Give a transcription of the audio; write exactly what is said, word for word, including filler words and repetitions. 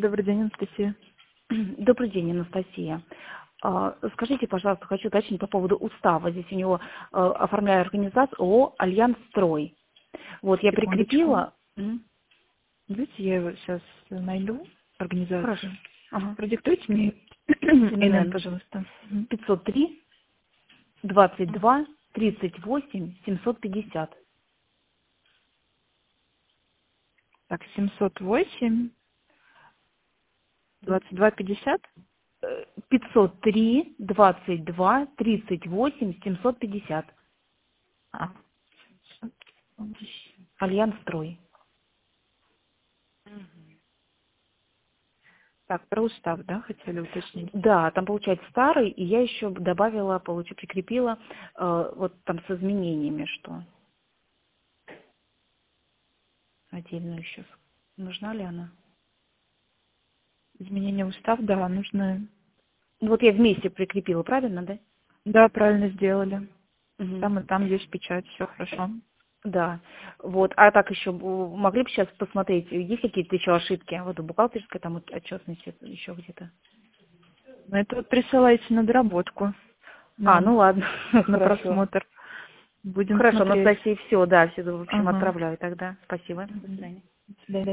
Добрый день, Анастасия. Добрый день, Анастасия. А, Скажите, пожалуйста, хочу уточнить по поводу устава. Здесь у него э, оформляю организацию ООО «Альянс Строй». Вот, я Секундочку. прикрепила... М, Видите, я его сейчас найду, Хорошо. организацию. Ага. Продиктуйте мне Н эн эн, Н пожалуйста. Мгм. пятьсот три двадцать два тридцать восемь семьсот пятьдесят. Так, семьсот восемь, двадцать два пятьдесят. Э, пятьсот три двадцать два тридцать восемь семьсот пятьдесят. А, семьсот восемь. Альянс Строй. Так, про устав, да, хотели уточнить? Да, там получается старый, и я еще добавила, получу, прикрепила э, вот там с изменениями, что отдельно еще. Нужна ли она? Изменение в устав, да, нужно... Ну вот я вместе прикрепила, правильно, да? Да, правильно сделали. Мгм. Там и там есть печать, все хорошо. Да. Вот. А так еще бу- могли бы сейчас посмотреть, есть какие-то еще ошибки? Вот в бухгалтерской там вот отчетности еще где-то. Но это вот присылайте на доработку А, ну нам, ладно, на хорошо. просмотр. Будем Хорошо, смотреть. Анастасия, все, да, все, в общем, Ага. отправляю тогда. Спасибо. До Мгм. свидания. До свидания.